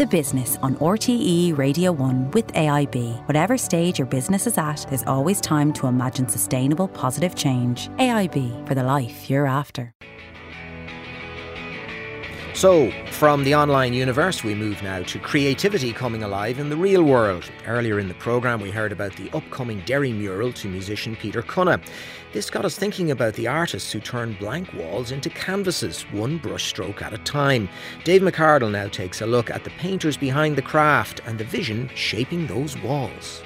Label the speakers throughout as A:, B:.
A: The Business on RTE Radio 1 with AIB. Whatever stage your business is at, there's always time to imagine sustainable, positive change. AIB, for the life you're after.
B: So, from the online universe, we move now to creativity coming alive in the real world. Earlier in the programme, we heard about the upcoming Derry mural to musician Peter Cunha. This got us thinking about the artists who turn blank walls into canvases, one brushstroke at a time. Dave McCardle now takes a look at the painters behind the craft and the vision shaping those walls.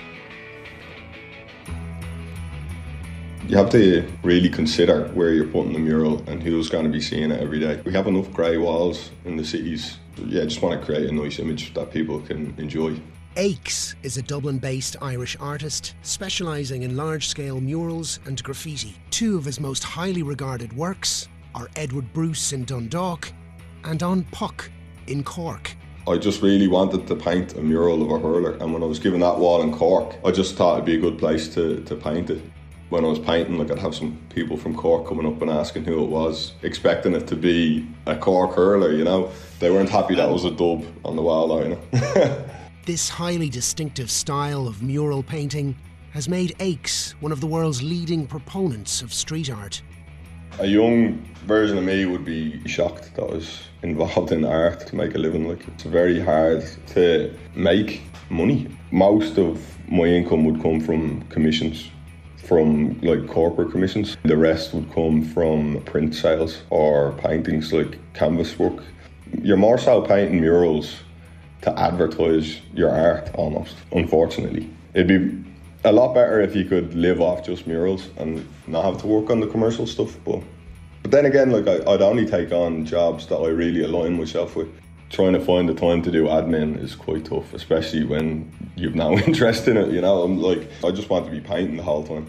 C: You have to really consider where you're putting the mural and who's going to be seeing it every day. We have enough grey walls in the cities. I just want to create a nice image that people can enjoy.
D: Aches is a Dublin-based Irish artist specialising in large-scale murals and graffiti. Two of his most highly regarded works are Edward Bruce in Dundalk and On Puck in Cork.
C: I just really wanted to paint a mural of a hurler, and when I was given that wall in Cork, I just thought it'd be a good place to paint it. When I was painting, I'd have some people from Cork coming up and asking who it was, expecting it to be a Cork hurler, They weren't happy that was a dub on the wall,
D: This highly distinctive style of mural painting has made Aches one of the world's leading proponents of street art.
C: A young version of me would be shocked that I was involved in art to make a living. It's very hard to make money. Most of my income would come from commissions, from corporate commissions. The rest would come from print sales or paintings like canvas work. You're more so painting murals to advertise your art almost, unfortunately. It'd be a lot better if you could live off just murals and not have to work on the commercial stuff. But then again, I'd only take on jobs that I really align myself with. Trying to find the time to do admin is quite tough, especially when you've no interest in it, I just want to be painting the whole time.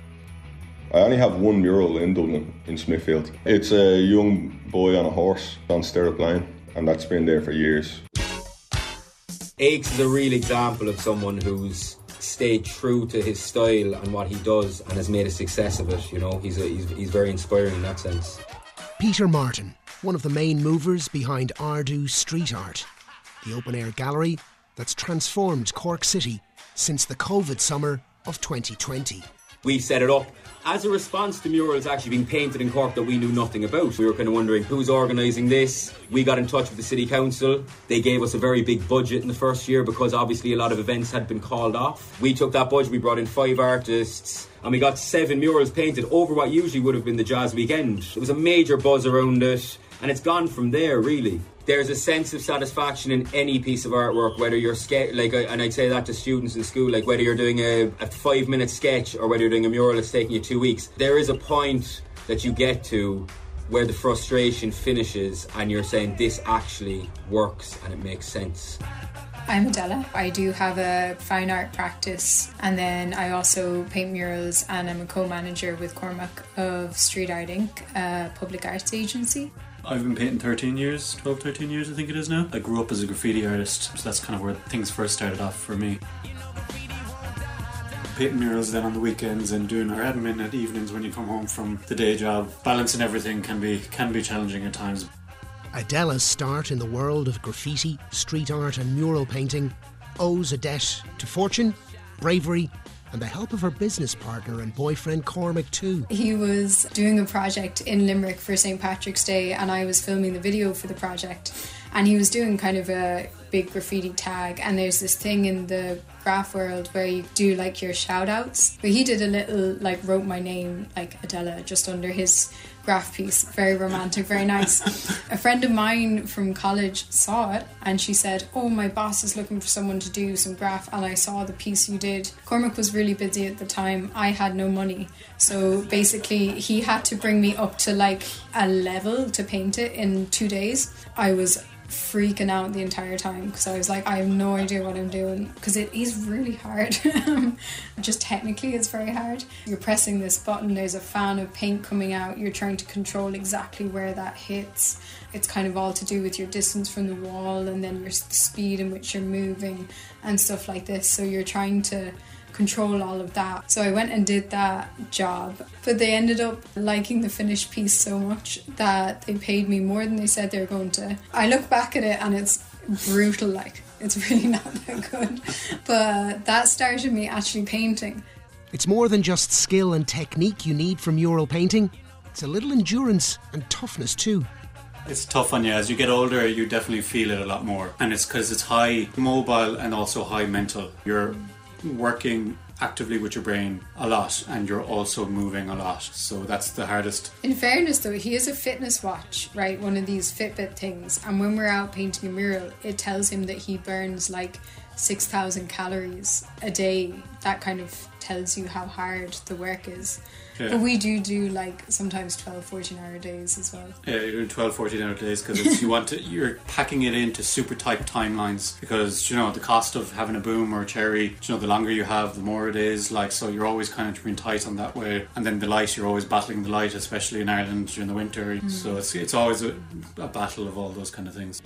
C: I only have one mural in Dublin, in Smithfield. It's a young boy on a horse on Stirrup Lane, and that's been there for years.
E: Aches is a real example of someone who's stayed true to his style and what he does and has made a success of it, He's very inspiring in that sense.
D: Peter Martin, one of the main movers behind Ardu Street Art, the open-air gallery that's transformed Cork City since the COVID summer of 2020.
E: We set it up as a response to murals actually being painted in Cork that we knew nothing about. We were kind of wondering who's organising this. We got in touch with the City Council. They gave us a very big budget in the first year because obviously a lot of events had been called off. We took that budget, we brought in 5 artists and we got 7 murals painted over what usually would have been the Jazz Weekend. It was a major buzz around it and it's gone from there really. There's a sense of satisfaction in any piece of artwork, whether you're and I'd say that to students in school, whether you're doing a 5-minute sketch or whether you're doing a mural that's taking you 2 weeks. There is a point that you get to where the frustration finishes and you're saying this actually works and it makes sense.
F: I'm Adela. I do have a fine art practice and then I also paint murals and I'm a co-manager with Cormac of Street Art Inc., a public arts agency.
G: I've been painting 13 years I think it is now. I grew up as a graffiti artist, so that's kind of where things first started off for me. Painting murals then on the weekends and doing our admin at evenings when you come home from the day job. Balancing everything can be challenging at times.
D: Adela's start in the world of graffiti, street art and mural painting owes a debt to fortune, bravery and the help of her business partner and boyfriend Cormac too.
F: He was doing a project in Limerick for St. Patrick's Day and I was filming the video for the project and he was doing kind of a big graffiti tag and there's this thing in the graph world where you do your shout outs, but he did a little wrote my name Adela just under his graph piece. Very romantic, very nice. A friend of mine from college saw it and she said, oh, my boss is looking for someone to do some graph and I saw the piece you did. Cormac was really busy at the time. I had no money. So basically he had to bring me up to a level to paint it in 2 days. I was freaking out the entire time because I was I have no idea what I'm doing because it is really hard. Just technically it's very hard. You're pressing this button, there's a fan of paint coming out, you're trying to control exactly where that hits. It's kind of all to do with your distance from the wall and then the speed in which you're moving and stuff like this, so you're trying to control all of that. So I went and did that job, but they ended up liking the finished piece so much that they paid me more than they said they were going to. I look back at it and it's brutal, like. It's really not that good. But that started me actually painting.
D: It's more than just skill and technique you need for mural painting. It's a little endurance and toughness too.
G: It's tough on you. As you get older, you definitely feel it a lot more. And it's because it's high mobile and also high mental. You're working actively with your brain a lot and you're also moving a lot. So that's the hardest.
F: In fairness though, he has a fitness watch, right? One of these Fitbit things. And when we're out painting a mural, it tells him that he burns like 6,000 calories a day. That kind of tells you how hard the work is. Yeah. But we do like sometimes 12-14 hour days as well. Yeah,
G: you're doing 12-14 hour days because you're packing it into super tight timelines, because the cost of having a boom or a cherry, the longer you have, the more it is, like, so you're always kind of being tight on that way. And then the light, you're always battling the light, especially in Ireland during the winter. So it's always a battle of all those kind of things.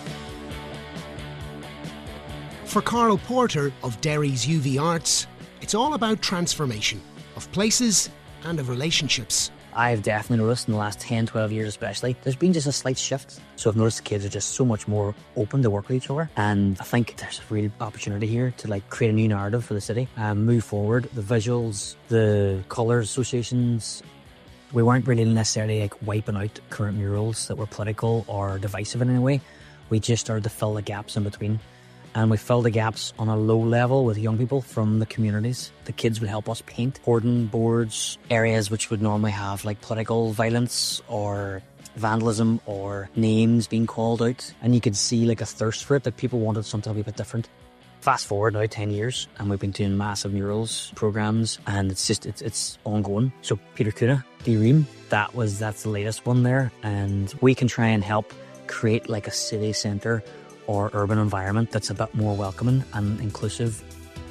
D: For Carl Porter of Derry's UV Arts, it's all about transformation of places and of relationships.
H: I've definitely noticed in the last 10, 12 years especially, there's been just a slight shift. So I've noticed the kids are just so much more open to work with each other. And I think there's a real opportunity here to like create a new narrative for the city and move forward. The visuals, the colours associations. We weren't really necessarily like wiping out current murals that were political or divisive in any way. We just started to fill the gaps in between. And we fill the gaps on a low level with young people from the communities. The kids would help us paint hoarding boards, areas which would normally have like political violence or vandalism or names being called out. And you could see like a thirst for it, that people wanted something a wee bit different. Fast forward now 10 years and we've been doing massive murals programs, and it's ongoing. So Peter Cunha, D-Ream, that's the latest one there, and we can try and help create like a city centre or urban environment that's a bit more welcoming and inclusive.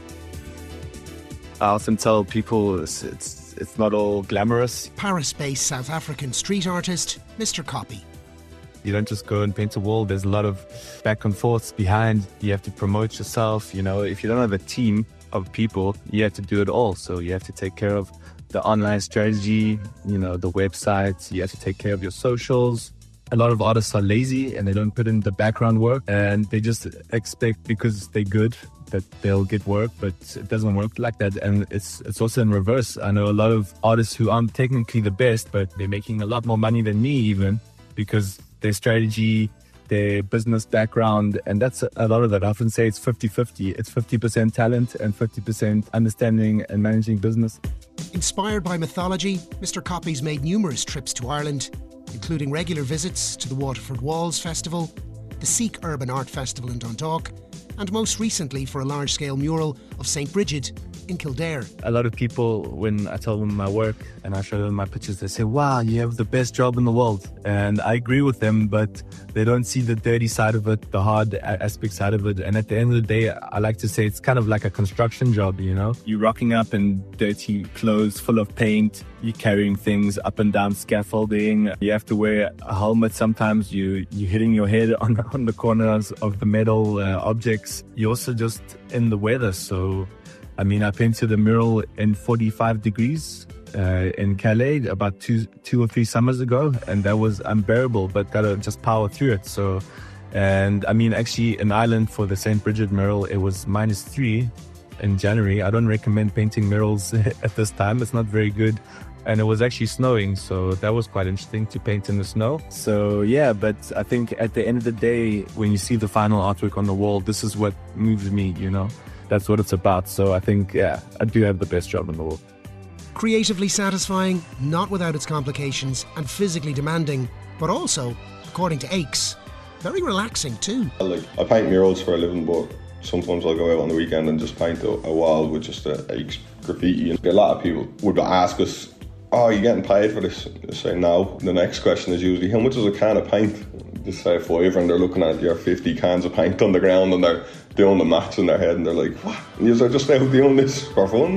I: I often tell people it's not all glamorous.
D: Paris-based South African street artist Mr. Copy.
I: You don't just go and paint a wall. There's a lot of back and forths behind. You have to promote yourself. If you don't have a team of people, you have to do it all. So you have to take care of the online strategy, the websites. You have to take care of your socials. A lot of artists are lazy and they don't put in the background work, and they just expect because they're good that they'll get work, but it doesn't work like that. And it's also in reverse. I know a lot of artists who aren't technically the best, but they're making a lot more money than me even, because their strategy, their business background, and that's a lot of that. I often say it's 50-50. It's 50% talent and 50% understanding and managing business.
D: Inspired by mythology, Mr. Copy's made numerous trips to Ireland, including regular visits to the Waterford Walls Festival, the Seek Urban Art Festival in Dundalk, and most recently for a large-scale mural of St. Bridget in Kildare.
I: A lot of people, when I tell them my work and I show them my pictures, they say, wow, you have the best job in the world. And I agree with them, but they don't see the dirty side of it, the hard aspect side of it. And at the end of the day, I like to say it's kind of like a construction job, You're rocking up in dirty clothes full of paint. You're carrying things up and down scaffolding. You have to wear a helmet sometimes. You're hitting your head on the corners of the metal objects. You're also just in the weather. So, I painted a mural in 45 degrees in Calais about two or three summers ago, and that was unbearable, but gotta just power through it. So, and actually in Ireland for the St. Bridget mural, it was -3 in January. I don't recommend painting murals at this time. It's not very good. And it was actually snowing, so that was quite interesting to paint in the snow. So yeah, but I think at the end of the day, when you see the final artwork on the wall, this is what moves me, That's what it's about. So I think, I do have the best job in the world.
D: Creatively satisfying, not without its complications, and physically demanding, but also, according to Aches, very relaxing too.
C: I paint murals for a living, but sometimes I'll go out on the weekend and just paint a wall with just Aches graffiti. And a lot of people would ask us, oh, are you getting paid for this? I say no. The next question is usually, how much is a can of paint? Just say $5, and they're looking at your 50 cans of paint on the ground, and they're doing the maths in their head, and they're like, what? And you're just out doing this for fun?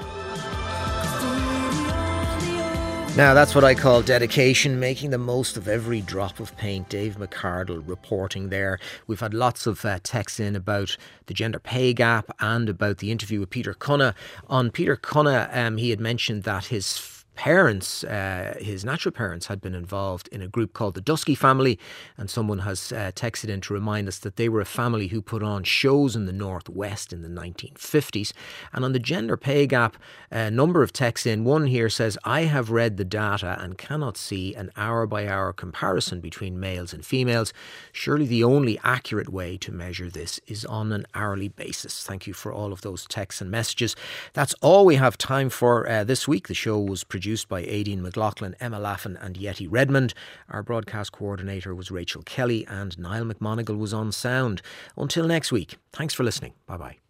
B: Now that's what I call dedication, making the most of every drop of paint. Dave McCardle reporting there. We've had lots of texts in about the gender pay gap and about the interview with Peter Cunha. On Peter Cunha, he had mentioned that his parents, his natural parents, had been involved in a group called the Dusky Family, and someone has texted in to remind us that they were a family who put on shows in the Northwest in the 1950s. And on the gender pay gap, a number of texts in. One here says, I have read the data and cannot see an hour-by-hour comparison between males and females. Surely the only accurate way to measure this is on an hourly basis. Thank you for all of those texts and messages. That's all we have time for this week. The show was produced by Aideen McLaughlin, Emma Laffin and Yeti Redmond. Our broadcast coordinator was Rachel Kelly, and Niall McMonigal was on sound. Until next week, thanks for listening. Bye-bye.